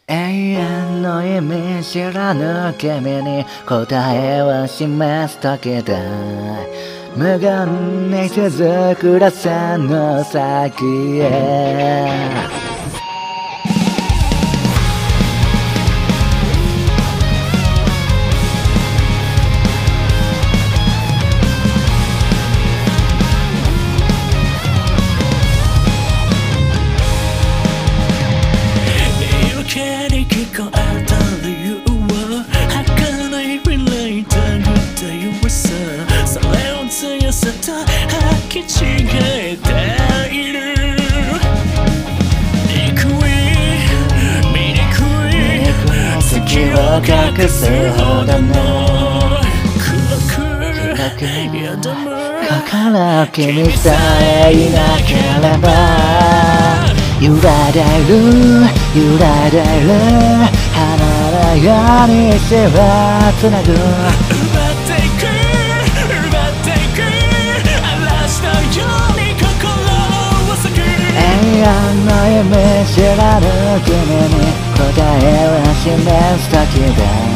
永遠の意味知らぬ君に答えを示す時だ。無限に続く螺旋の先へ。 聞こえた理由は儚い未来だった弱さ、それを強さと履き違えている。憎い醜い月を隠すほどの暗く宿む心君さえいなければ揺られる揺られる離れようにしてはつなぐ。 奪っていく奪っていく嵐のように心を裂く。 永遠の夢知らぬ君に答えを示す時だ。